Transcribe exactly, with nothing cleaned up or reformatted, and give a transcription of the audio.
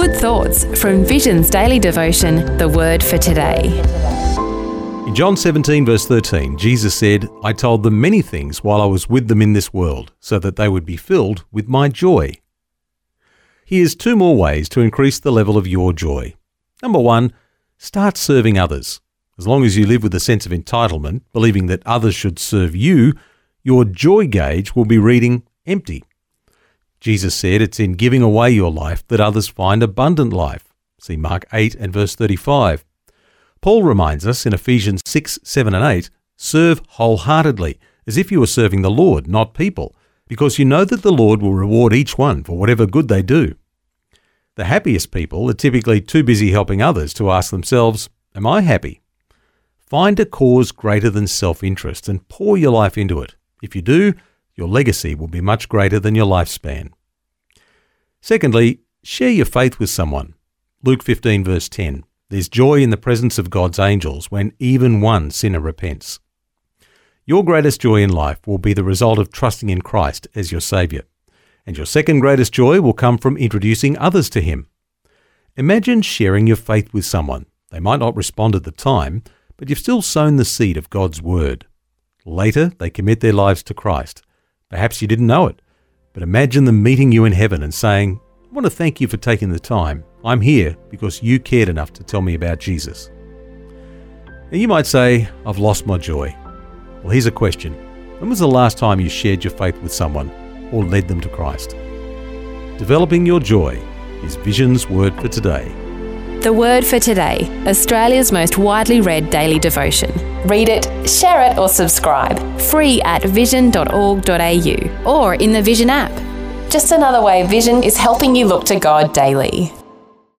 Good thoughts from Vision's daily devotion, The Word for Today. In John seventeen, verse thirteen, Jesus said, "I told them many things while I was with them in this world, so that they would be filled with my joy." Here's two more ways to increase the level of your joy. Number one, start serving others. As long as you live with a sense of entitlement, believing that others should serve you, your joy gauge will be reading empty. Jesus said it's in giving away your life that others find abundant life. See Mark eight and verse thirty-five. Paul reminds us in Ephesians six, seven and eight, serve wholeheartedly, as if you were serving the Lord, not people, because you know that the Lord will reward each one for whatever good they do. The happiest people are typically too busy helping others to ask themselves, am I happy? Find a cause greater than self-interest and pour your life into it. If you do, your legacy will be much greater than your lifespan. Secondly, share your faith with someone. Luke fifteen, verse ten. There's joy in the presence of God's angels when even one sinner repents. Your greatest joy in life will be the result of trusting in Christ as your Saviour. And your second greatest joy will come from introducing others to Him. Imagine sharing your faith with someone. They might not respond at the time, but you've still sown the seed of God's Word. Later, they commit their lives to Christ. Perhaps you didn't know it, but imagine them meeting you in heaven and saying, I want to thank you for taking the time. I'm here because you cared enough to tell me about Jesus. And you might say, I've lost my joy. Well, here's a question. When was the last time you shared your faith with someone or led them to Christ? Developing your joy is Vision's Word for Today. The Word for Today, Australia's most widely read daily devotion. Read it, share it or subscribe. Free at vision dot org dot a u or in the Vision app. Just another way Vision is helping you look to God daily.